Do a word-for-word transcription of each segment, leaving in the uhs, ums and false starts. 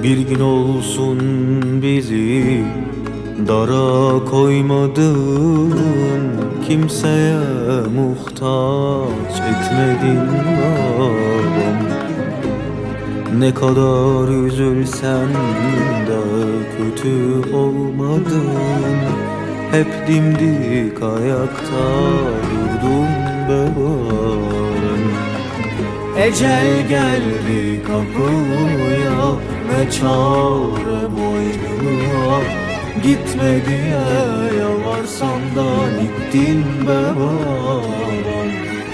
Bir gün olsun bizi dara koymadın, kimseye muhtaç etmedin babam. Ne kadar üzülsen de kötü olmadın, hep dimdik ayakta durdun babam. Ecel geldi kapıya, ne çare boynuma, gitme diye yalvarsam da gittin be babam.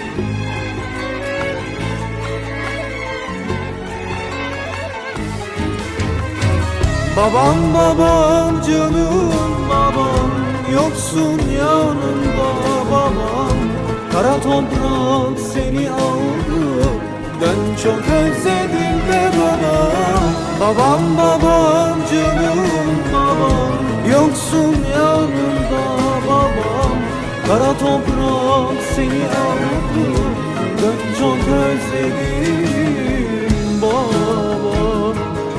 Babam babam canım babam, yoksun yanımda babam. Kara toprak seni aldı, ben çok özledim be babam. Babam babam canım babam, yoksun yanımda babam. Kara toprak seni aldı, ben çok özledim babam.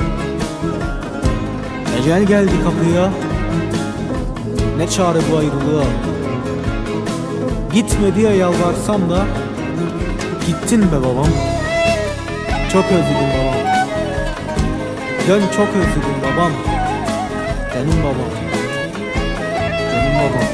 Ecel geldi kapıya, ne çare bu ayrılığa. Gitme diye yalvarsam da gittin be babam. Çok özledim babam, dön çok özledim babam. Benim babam, benim babam.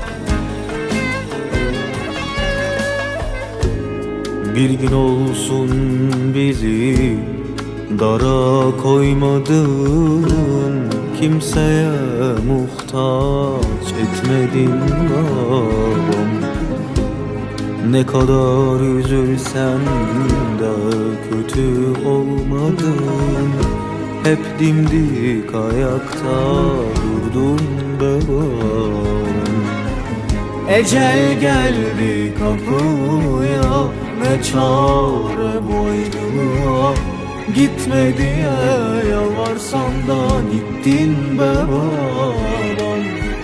Bir gün olsun bizi dara koymadın, kimseye muhtaç etmedin babam. Ne kadar üzülsen de kötü olmadın, hep dimdik ayakta durdun babam. Ecel geldi kapıya, ne çare boynuma, gitme diye yalvarsam da gittin be babam.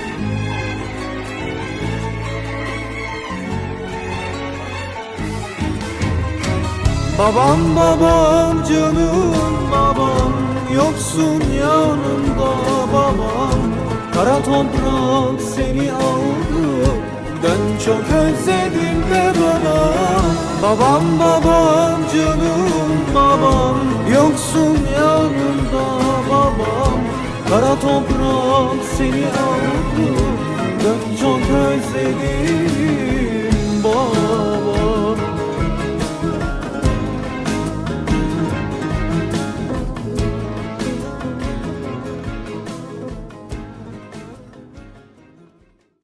Babam babam canım babam, yoksun yanımda babam. Kara toprak seni aldı, ben çok özledim be babam. Babam babam canım babam, yoksun yanımda babam. Kara toprak seni aldı, ben çok özledim